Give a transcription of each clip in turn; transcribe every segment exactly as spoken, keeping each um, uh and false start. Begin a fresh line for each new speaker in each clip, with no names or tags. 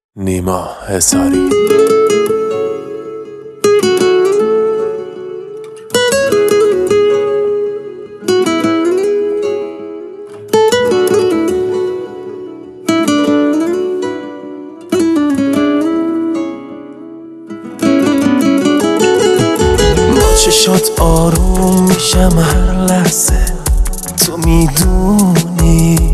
نیما حصاری با چشات آروم میشم هر لحظه، تو میدونی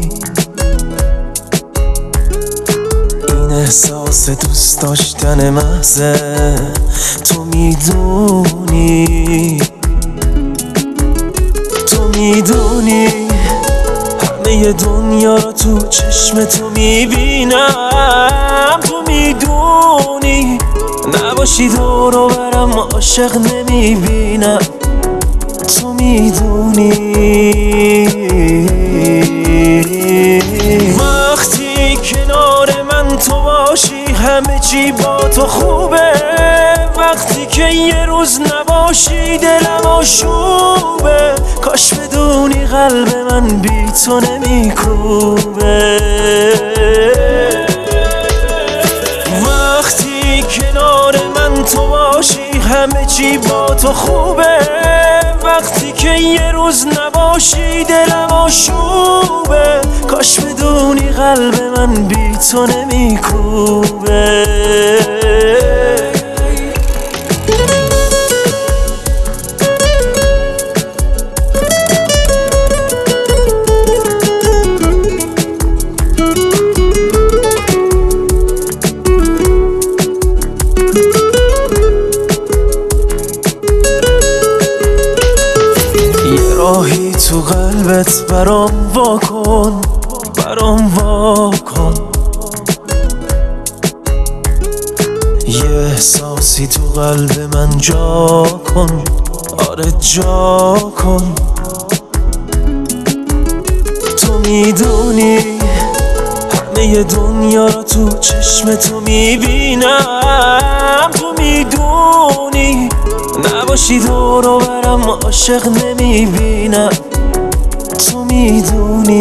این احساس دوست داشتن محضه، تو میدونی تو میدونی همه دنیا رو تو چشم تو میبینم، تو میدونی نباشی دور و برم عاشق نمیبینم، تو میدونی وقتی کنار من تو باشی همه چی با تو خوبه، وقتی که یه روز نباشی دلم آشوبه، کاش بدونی قلب من بی تو نمیکوبه، وقتی کنار من تو باشی همه چی با تو خوبه، وقتی که یه روز نباشی دلم آشوبه، کاش بدونی قلب من بی تو نمیکوبه. راهی تو قلبت برام واکن، برام واکن، یه احساسی تو قلب من جا کن، آره جا کن، تو میدونی همه دنیا رو تو چشم تو میبینم، تو میدونی نباشی دور و برم عاشق نمیبینم، تو میدونی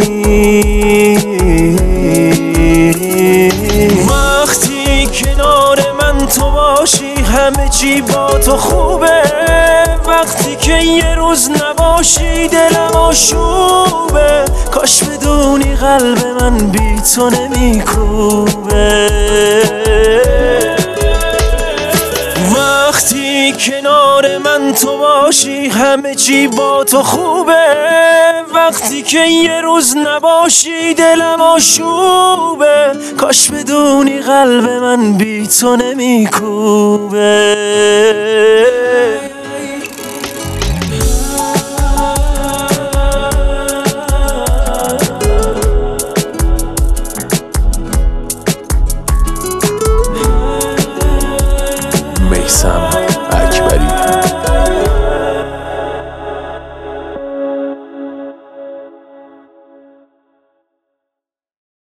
وقتی کنار من تو باشی همه چی با تو خوبه، وقتی که یه روز نباشی دلم آشوبه، کاش بدونی قلب من بی تو نمیکوبه، وقتی کنار من تو باشی همه چی با تو خوبه، وقتی که یه روز نباشی دلم آشوبه، کاش بدونی قلب من بی تو نمیکوبه.